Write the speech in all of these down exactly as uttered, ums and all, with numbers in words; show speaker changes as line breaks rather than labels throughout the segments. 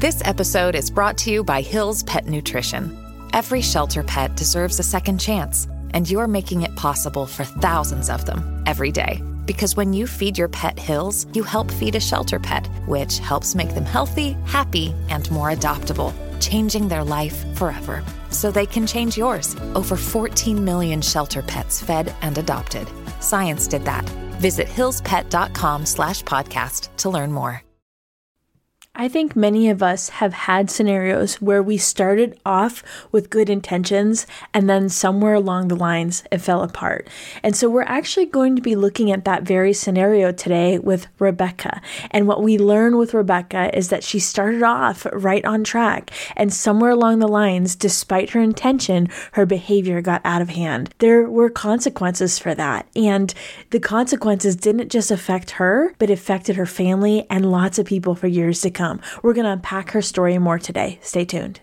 This episode is brought to you by Hill's Pet Nutrition. Every shelter pet deserves a second chance, and you're making it possible for thousands of them every day. Because when you feed your pet Hill's, you help feed a shelter pet, which helps make them healthy, happy, and more adoptable, changing their life forever. So they can change yours. Over fourteen million shelter pets fed and adopted. Science did that. Visit hillspet.com slash podcast to learn more.
I think many of us have had scenarios where we started off with good intentions and then somewhere along the lines it fell apart. And so we're actually going to be looking at that very scenario today with Rebecca. And what we learn with Rebecca is that she started off right on track, and somewhere along the lines, despite her intention, her behavior got out of hand. There were consequences for that. And the consequences didn't just affect her, but affected her family and lots of people for years to come. We're going to unpack her story more today. Stay tuned.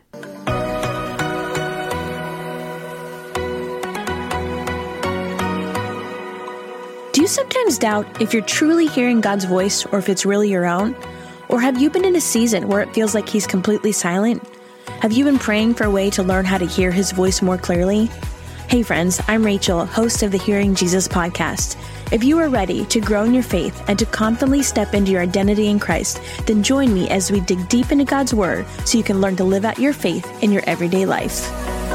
Do you sometimes doubt if you're truly hearing God's voice or if it's really your own? Or have you been in a season where it feels like He's completely silent? Have you been praying for a way to learn how to hear His voice more clearly? Hey friends, I'm Rachel, host of the Hearing Jesus podcast. If you are ready to grow in your faith and to confidently step into your identity in Christ, then join me as we dig deep into God's Word so you can learn to live out your faith in your everyday life.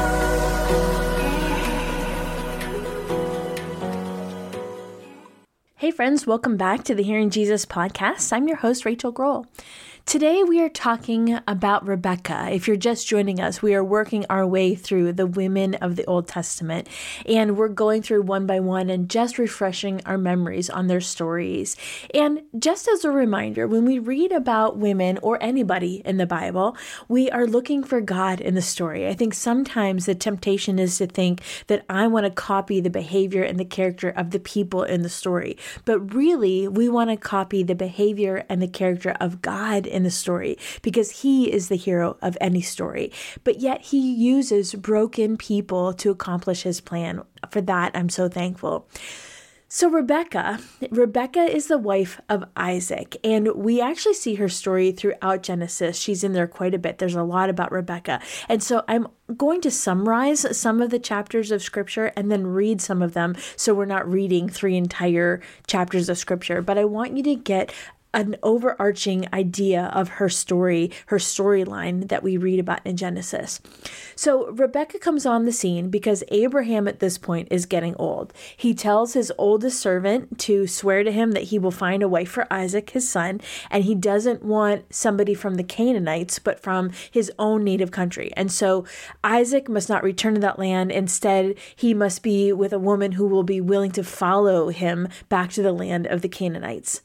Hey friends, welcome back to the Hearing Jesus podcast. I'm your host, Rachel Grohl. Today we are talking about Rebecca. If you're just joining us, we are working our way through the women of the Old Testament, and we're going through one by one and just refreshing our memories on their stories. And just as a reminder, when we read about women or anybody in the Bible, we are looking for God in the story. I think sometimes the temptation is to think that I want to copy the behavior and the character of the people in the story, but really we want to copy the behavior and the character of God in the story, because He is the hero of any story. But yet He uses broken people to accomplish His plan. For that, I'm so thankful. So Rebecca, Rebecca is the wife of Isaac, and we actually see her story throughout Genesis. She's in there quite a bit. There's a lot about Rebecca. And so I'm going to summarize some of the chapters of Scripture and then read some of them, so we're not reading three entire chapters of Scripture. But I want you to get an overarching idea of her story, her storyline that we read about in Genesis. So Rebecca comes on the scene because Abraham at this point is getting old. He tells his oldest servant to swear to him that he will find a wife for Isaac, his son, and he doesn't want somebody from the Canaanites, but from his own native country. And so Isaac must not return to that land. Instead, he must be with a woman who will be willing to follow him back to the land of the Canaanites.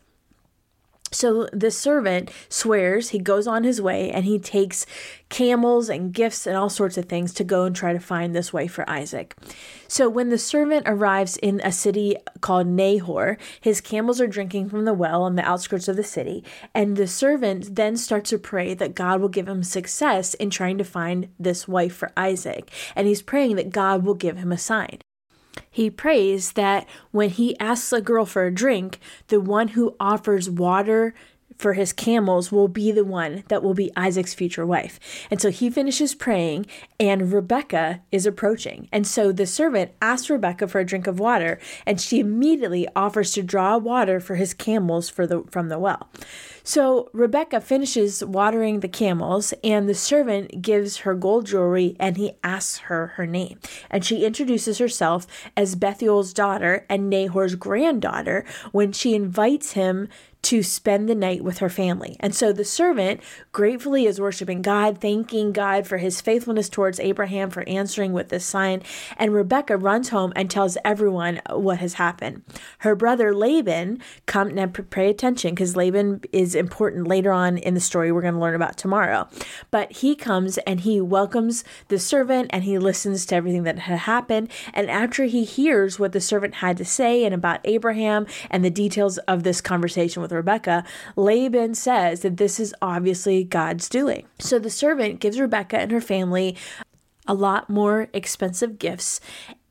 So the servant swears, he goes on his way, and he takes camels and gifts and all sorts of things to go and try to find this wife for Isaac. So when the servant arrives in a city called Nahor, his camels are drinking from the well on the outskirts of the city, and the servant then starts to pray that God will give him success in trying to find this wife for Isaac. And he's praying that God will give him a sign. He prays that when he asks a girl for a drink, the one who offers water for his camels will be the one that will be Isaac's future wife. And so he finishes praying, and Rebecca is approaching. And so the servant asks Rebecca for a drink of water, and she immediately offers to draw water for his camels for the from the well. So Rebecca finishes watering the camels, and the servant gives her gold jewelry, and he asks her her name. And she introduces herself as Bethuel's daughter and Nahor's granddaughter when she invites him to spend the night with her family. And so the servant gratefully is worshiping God, thanking God for his faithfulness towards Abraham for answering with this sign. And Rebecca runs home and tells everyone what has happened. Her brother Laban, come now pay attention because Laban is important later on in the story we're going to learn about tomorrow. But he comes and he welcomes the servant and he listens to everything that had happened. And after he hears what the servant had to say and about Abraham and the details of this conversation with Rebecca, Laban says that this is obviously God's doing. So the servant gives Rebecca and her family a lot more expensive gifts,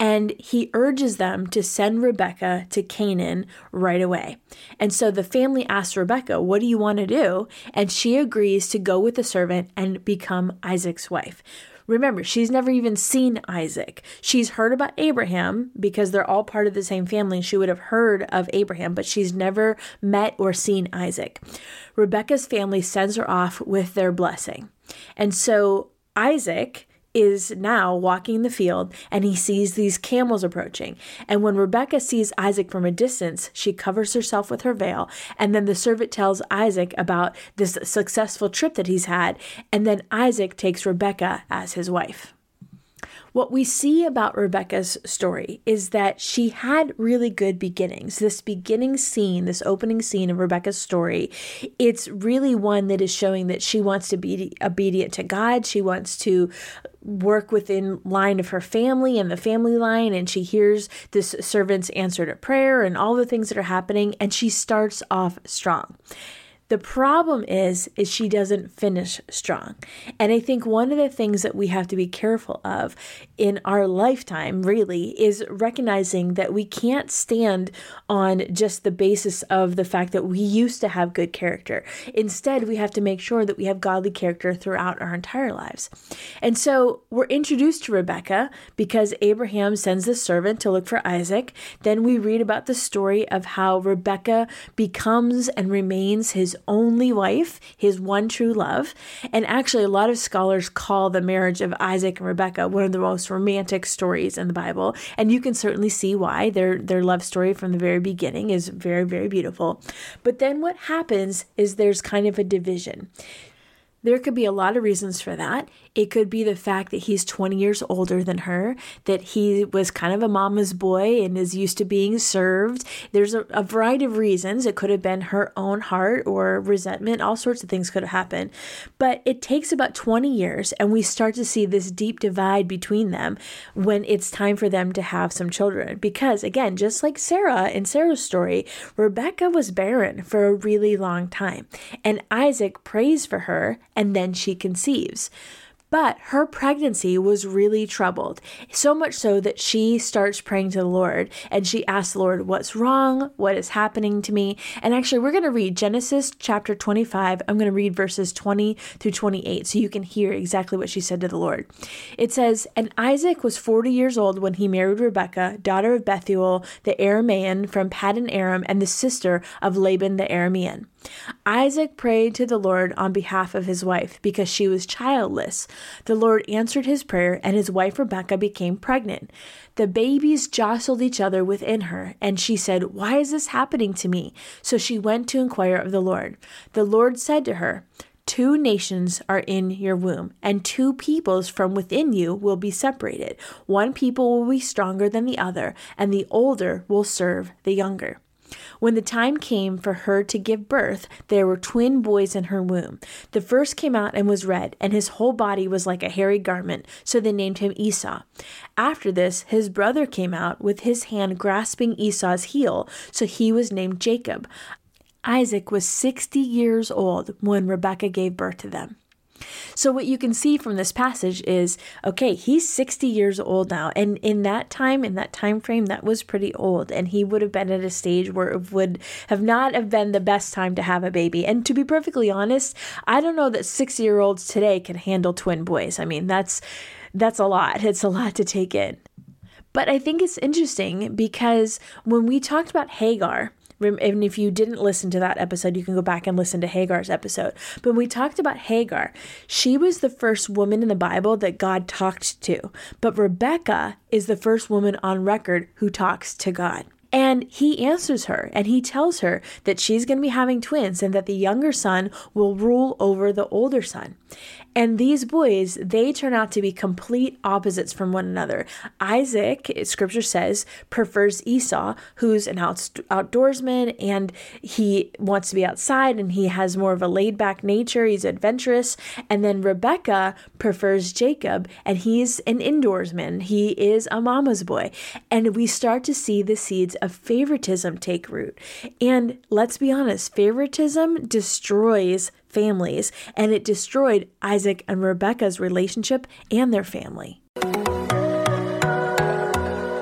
And he urges them to send Rebekah to Canaan right away. And so the family asks Rebekah, what do you want to do? And she agrees to go with the servant and become Isaac's wife. Remember, she's never even seen Isaac. She's heard about Abraham because they're all part of the same family. She would have heard of Abraham, but she's never met or seen Isaac. Rebekah's family sends her off with their blessing. And so Isaac is now walking the field and he sees these camels approaching. And when Rebekah sees Isaac from a distance, she covers herself with her veil. And then the servant tells Isaac about this successful trip that he's had. And then Isaac takes Rebekah as his wife. What we see about Rebekah's story is that she had really good beginnings. This beginning scene, this opening scene of Rebekah's story, it's really one that is showing that she wants to be obedient to God. She wants to work within line of her family and the family line, and she hears this servant's answer to prayer and all the things that are happening, and she starts off strong. The problem is, is she doesn't finish strong. And I think one of the things that we have to be careful of in our lifetime really is recognizing that we can't stand on just the basis of the fact that we used to have good character. Instead, we have to make sure that we have godly character throughout our entire lives. And so we're introduced to Rebekah because Abraham sends the servant to look for Isaac. Then we read about the story of how Rebekah becomes and remains his only wife, his one true love. And actually, a lot of scholars call the marriage of Isaac and Rebekah one of the most romantic stories in the Bible. And you can certainly see why. Their, their love story from the very beginning is very, very beautiful. But then what happens is there's kind of a division. There could be a lot of reasons for that. It could be the fact that he's twenty years older than her, that he was kind of a mama's boy and is used to being served. There's a, a variety of reasons. It could have been her own heart or resentment. All sorts of things could have happened. But it takes about twenty years, and we start to see this deep divide between them when it's time for them to have some children. Because, again, just like Sarah in Sarah's story, Rebekah was barren for a really long time. And Isaac prays for her, and then she conceives. But her pregnancy was really troubled, so much so that she starts praying to the Lord, and she asks the Lord, what's wrong? What is happening to me? And actually, we're going to read Genesis chapter twenty-five. I'm going to read verses twenty through twenty-eight so you can hear exactly what she said to the Lord. It says, and Isaac was forty years old when he married Rebekah, daughter of Bethuel the Aramean from Paddan Aram, and the sister of Laban the Aramean. Isaac prayed to the Lord on behalf of his wife because she was childless. The Lord answered his prayer, and his wife Rebekah became pregnant. The babies jostled each other within her, and she said, why is this happening to me? So she went to inquire of the Lord. The Lord said to her, two nations are in your womb, and two peoples from within you will be separated. One people will be stronger than the other, and the older will serve the younger. When the time came for her to give birth, there were twin boys in her womb. The first came out and was red, and his whole body was like a hairy garment, so they named him Esau. After this, his brother came out with his hand grasping Esau's heel, so he was named Jacob. Isaac was sixty years old when Rebekah gave birth to them. So what you can see from this passage is, okay, he's sixty years old now. And in that time, in that time frame, that was pretty old. And he would have been at a stage where it would have not have been the best time to have a baby. And to be perfectly honest, I don't know that six-year-olds today can handle twin boys. I mean, that's that's a lot. It's a lot to take in. But I think it's interesting because when we talked about Hagar, and if you didn't listen to that episode, you can go back and listen to Hagar's episode. But when we talked about Hagar, she was the first woman in the Bible that God talked to. But Rebekah is the first woman on record who talks to God. And he answers her, and he tells her that she's going to be having twins and that the younger son will rule over the older son. And these boys, they turn out to be complete opposites from one another. Isaac, scripture says, prefers Esau, who's an out- outdoorsman, and he wants to be outside, and he has more of a laid-back nature. He's adventurous. And then Rebekah prefers Jacob, and he's an indoorsman. He is a mama's boy. And we start to see the seeds of favoritism take root. And let's be honest, favoritism destroys families, and it destroyed Isaac and Rebekah's relationship and their family.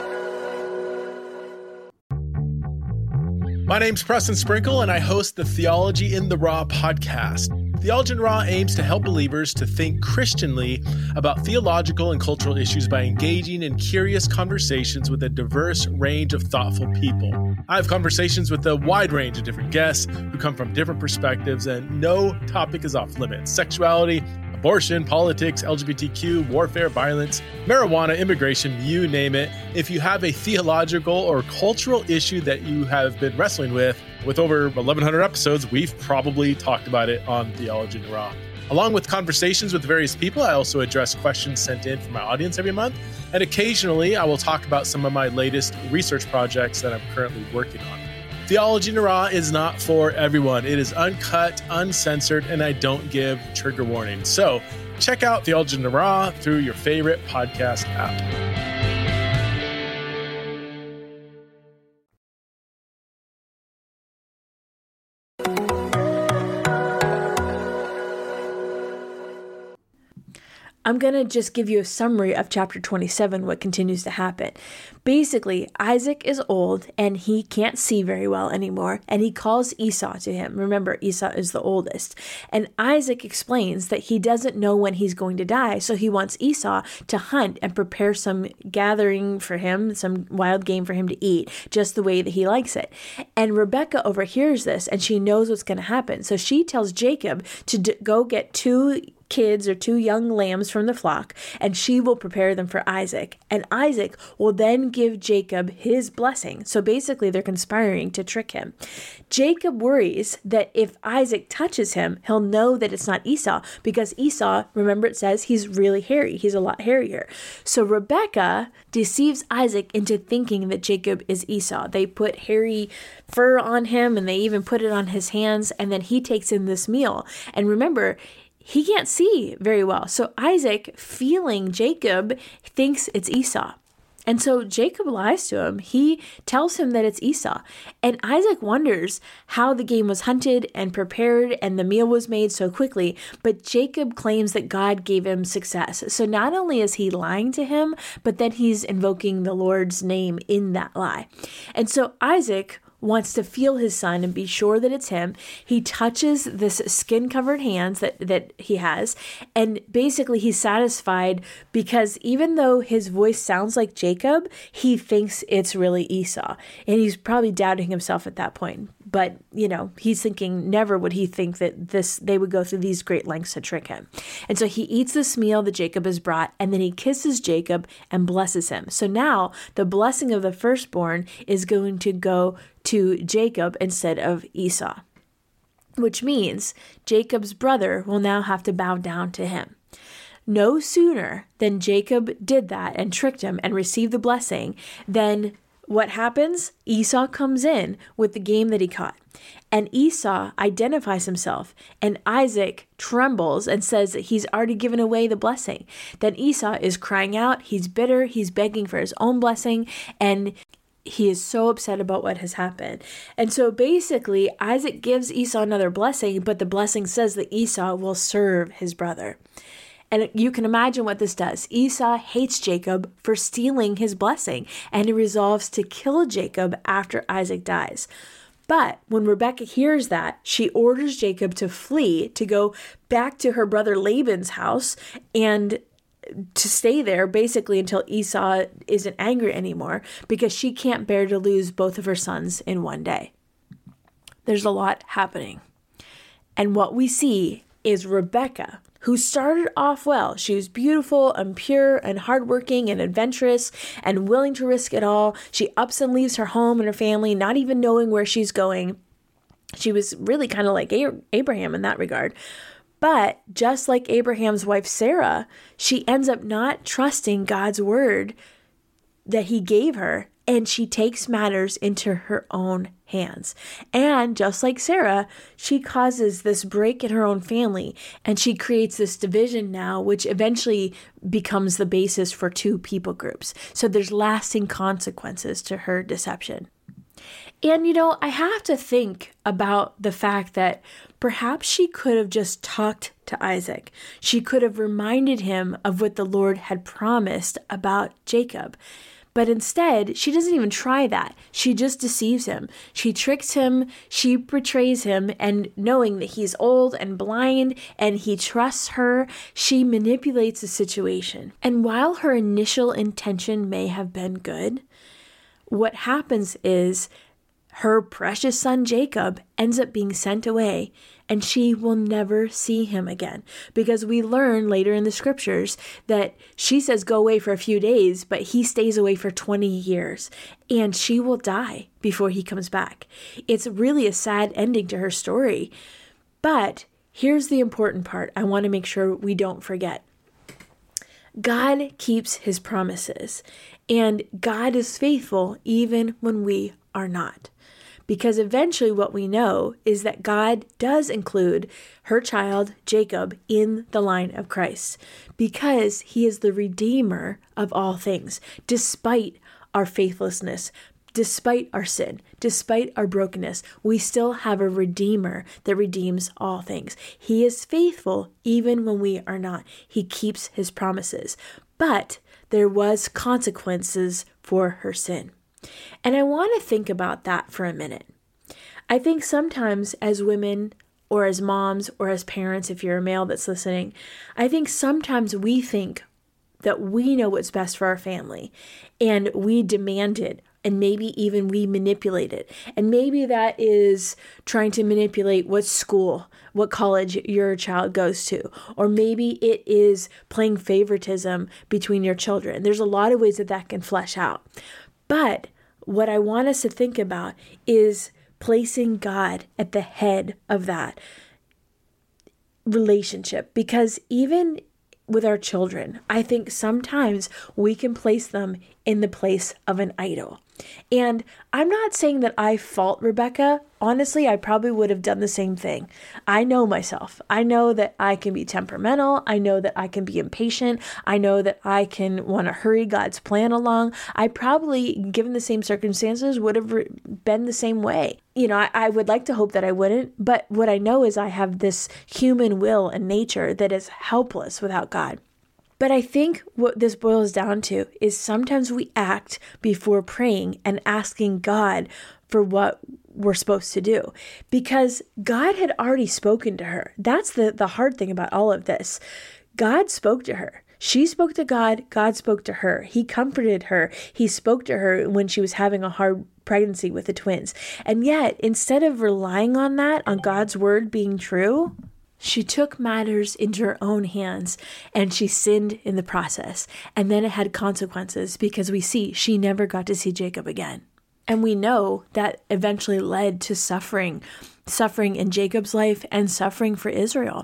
My name's Preston Sprinkle, and I host the Theology in the Raw podcast. Theology in the Raw aims to help believers to think Christianly about theological and cultural issues by engaging in curious conversations with a diverse range of thoughtful people. I have conversations with a wide range of different guests who come from different perspectives, and no topic is off limits. Sexuality, abortion, politics, L G B T Q, warfare, violence, marijuana, immigration, you name it. If you have a theological or cultural issue that you have been wrestling with, with over eleven hundred episodes, we've probably talked about it on Theology in the Raw. Along with conversations with various people, I also address questions sent in from my audience every month. And occasionally, I will talk about some of my latest research projects that I'm currently working on. Theology in the Raw is not for everyone. It is uncut, uncensored, and I don't give trigger warnings. So check out Theology in the Raw through your favorite podcast app.
I'm going to just give you a summary of chapter twenty-seven, what continues to happen. Basically, Isaac is old and he can't see very well anymore, and he calls Esau to him. Remember, Esau is the oldest. And Isaac explains that he doesn't know when he's going to die, so he wants Esau to hunt and prepare some gathering for him, some wild game for him to eat, just the way that he likes it. And Rebekah overhears this, and she knows what's going to happen. So she tells Jacob to d- go get two kids or two young lambs from the flock, and she will prepare them for Isaac. And Isaac will then give Jacob his blessing. So basically, they're conspiring to trick him. Jacob worries that if Isaac touches him, he'll know that it's not Esau, because Esau, remember it says he's really hairy. He's a lot hairier. So Rebekah deceives Isaac into thinking that Jacob is Esau. They put hairy fur on him, and they even put it on his hands, and then he takes in this meal. And remember, he can't see very well. So Isaac, feeling Jacob, thinks it's Esau. And so Jacob lies to him. He tells him that it's Esau. And Isaac wonders how the game was hunted and prepared and the meal was made so quickly. But Jacob claims that God gave him success. So not only is he lying to him, but then he's invoking the Lord's name in that lie. And so Isaac wants to feel his son and be sure that it's him. He touches this skin-covered hands that, that he has, and basically he's satisfied because even though his voice sounds like Jacob, he thinks it's really Esau. And he's probably doubting himself at that point. But, you know, he's thinking never would he think that this they would go through these great lengths to trick him. And so he eats this meal that Jacob has brought, and then he kisses Jacob and blesses him. So now the blessing of the firstborn is going to go to Jacob instead of Esau, which means Jacob's brother will now have to bow down to him. No sooner than Jacob did that and tricked him and received the blessing than what happens? Esau comes in with the game that he caught. And Esau identifies himself, and Isaac trembles and says that he's already given away the blessing. Then Esau is crying out, he's bitter, he's begging for his own blessing, and he is so upset about what has happened. And so basically, Isaac gives Esau another blessing, but the blessing says that Esau will serve his brother. And you can imagine what this does. Esau hates Jacob for stealing his blessing, and he resolves to kill Jacob after Isaac dies. But when Rebekah hears that, she orders Jacob to flee, to go back to her brother Laban's house and to stay there basically until Esau isn't angry anymore, because she can't bear to lose both of her sons in one day. There's a lot happening. And what we see is Rebekah, who started off well. She was beautiful and pure and hardworking and adventurous and willing to risk it all. She ups and leaves her home and her family, not even knowing where she's going. She was really kind of like Abraham in that regard. But just like Abraham's wife, Sarah, she ends up not trusting God's word that he gave her, and she takes matters into her own hands. And just like Sarah, she causes this break in her own family, and she creates this division now, which eventually becomes the basis for two people groups. So there's lasting consequences to her deception. And, you know, I have to think about the fact that perhaps she could have just talked to Isaac. She could have reminded him of what the Lord had promised about Jacob. But instead, she doesn't even try that. She just deceives him. She tricks him. She betrays him. And knowing that he's old and blind and he trusts her, she manipulates the situation. And while her initial intention may have been good, what happens is her precious son Jacob ends up being sent away, and she will never see him again. Because we learn later in the scriptures that she says go away for a few days, but he stays away for twenty years, and she will die before he comes back. It's really a sad ending to her story. But here's the important part I want to make sure we don't forget. God keeps his promises, and God is faithful even when we are not. Because eventually what we know is that God does include her child, Jacob, in the line of Christ, because he is the Redeemer of all things, despite our faithlessness, despite our sin, despite our brokenness. We still have a Redeemer that redeems all things. He is faithful even when we are not. He keeps his promises. But there was consequences for her sin. And I want to think about that for a minute. I think sometimes as women or as moms or as parents, if you're a male that's listening, I think sometimes we think that we know what's best for our family and we demand it, and maybe even we manipulate it. And maybe that is trying to manipulate what school, what college your child goes to. Or maybe it is playing favoritism between your children. There's a lot of ways that that can flesh out. But what I want us to think about is placing God at the head of that relationship. Because even with our children, I think sometimes we can place them in the place of an idol. And I'm not saying that I fault Rebecca. Honestly, I probably would have done the same thing. I know myself. I know that I can be temperamental. I know that I can be impatient. I know that I can want to hurry God's plan along. I probably, given the same circumstances, would have been the same way. You know, I, I would like to hope that I wouldn't, but what I know is I have this human will and nature that is helpless without God. But I think what this boils down to is sometimes we act before praying and asking God for what we're supposed to do, because God had already spoken to her. That's the, the hard thing about all of this. God spoke to her. She spoke to God. God spoke to her. He comforted her. He spoke to her when she was having a hard pregnancy with the twins. And yet, instead of relying on that, on God's word being true, she took matters into her own hands and she sinned in the process. And then it had consequences, because we see she never got to see Jacob again. And we know that eventually led to suffering, suffering in Jacob's life and suffering for Israel.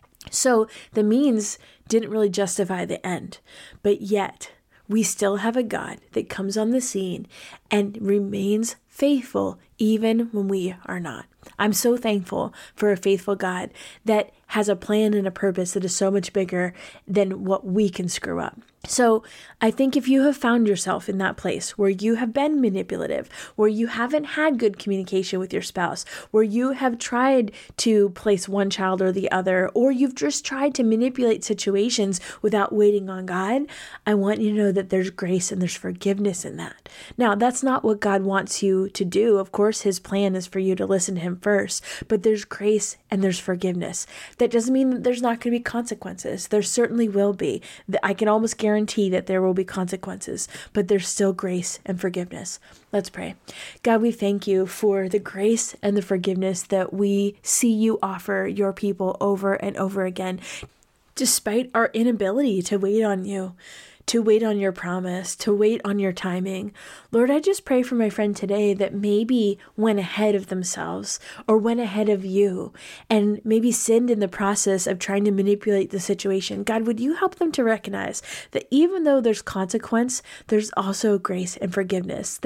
So the means didn't really justify the end. But yet we still have a God that comes on the scene and remains faithful even when we are not. I'm so thankful for a faithful God that has a plan and a purpose that is so much bigger than what we can screw up. So I think if you have found yourself in that place where you have been manipulative, where you haven't had good communication with your spouse, where you have tried to place one child or the other, or you've just tried to manipulate situations without waiting on God, I want you to know that there's grace and there's forgiveness in that. Now, that's not what God wants you to do. Of course, his plan is for you to listen to him first, but there's grace and there's forgiveness. That doesn't mean that there's not going to be consequences. There certainly will be. I can almost guarantee guarantee that there will be consequences, but there's still grace and forgiveness. Let's pray. God, we thank you for the grace and the forgiveness that we see you offer your people over and over again, despite our inability to wait on you, to wait on your promise, to wait on your timing. Lord, I just pray for my friend today that maybe went ahead of themselves or went ahead of you and maybe sinned in the process of trying to manipulate the situation. God, would you help them to recognize that even though there's consequence, there's also grace and forgiveness, that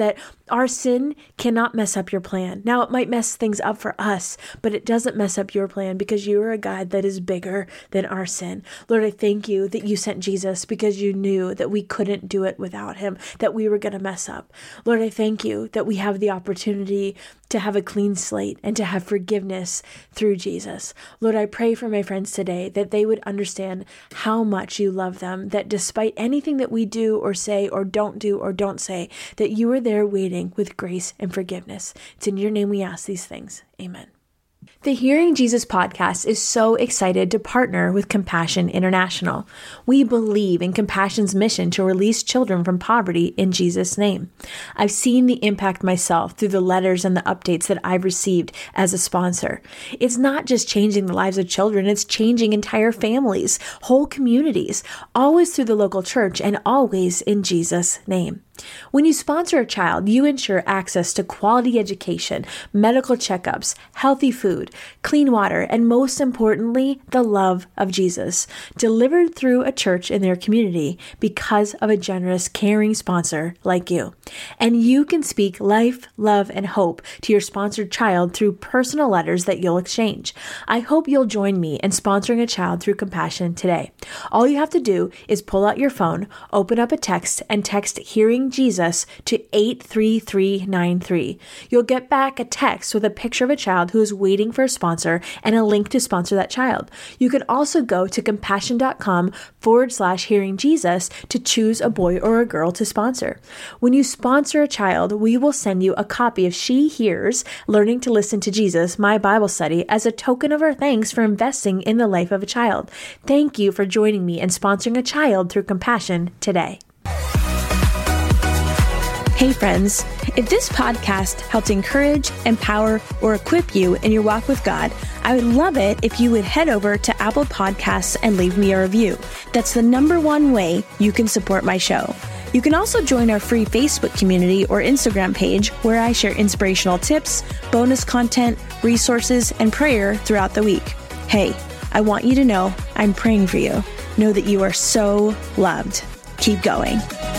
Our sin cannot mess up your plan. Now, it might mess things up for us, but it doesn't mess up your plan because you are a God that is bigger than our sin. Lord, I thank you that you sent Jesus because you knew that we couldn't do it without him, that we were going to mess up. Lord, I thank you that we have the opportunity to have a clean slate and to have forgiveness through Jesus. Lord, I pray for my friends today that they would understand how much you love them, that despite anything that we do or say or don't do or don't say, that you are there waiting with grace and forgiveness. It's in your name we ask these things. Amen. The Hearing Jesus podcast is so excited to partner with Compassion International. We believe in Compassion's mission to release children from poverty in Jesus' name. I've seen the impact myself through the letters and the updates that I've received as a sponsor. It's not just changing the lives of children, it's changing entire families, whole communities, always through the local church and always in Jesus' name. When you sponsor a child, you ensure access to quality education, medical checkups, healthy food, clean water, and most importantly, the love of Jesus, delivered through a church in their community because of a generous, caring sponsor like you. And you can speak life, love, and hope to your sponsored child through personal letters that you'll exchange. I hope you'll join me in sponsoring a child through Compassion today. All you have to do is pull out your phone, open up a text, and text Hearing Jesus to eight three three nine three. You'll get back a text with a picture of a child who is waiting for a sponsor and a link to sponsor that child. You can also go to compassion.com forward slash hearing Jesus to choose a boy or a girl to sponsor. When you sponsor a child, we will send you a copy of She Hears, Learning to Listen to Jesus, my Bible study, as a token of our thanks for investing in the life of a child. Thank you for joining me and sponsoring a child through Compassion today.
Hey friends, if this podcast helped encourage, empower, or equip you in your walk with God, I would love it if you would head over to Apple Podcasts and leave me a review. That's the number one way you can support my show. You can also join our free Facebook community or Instagram page where I share inspirational tips, bonus content, resources, and prayer throughout the week. Hey, I want you to know I'm praying for you. Know that you are so loved. Keep going.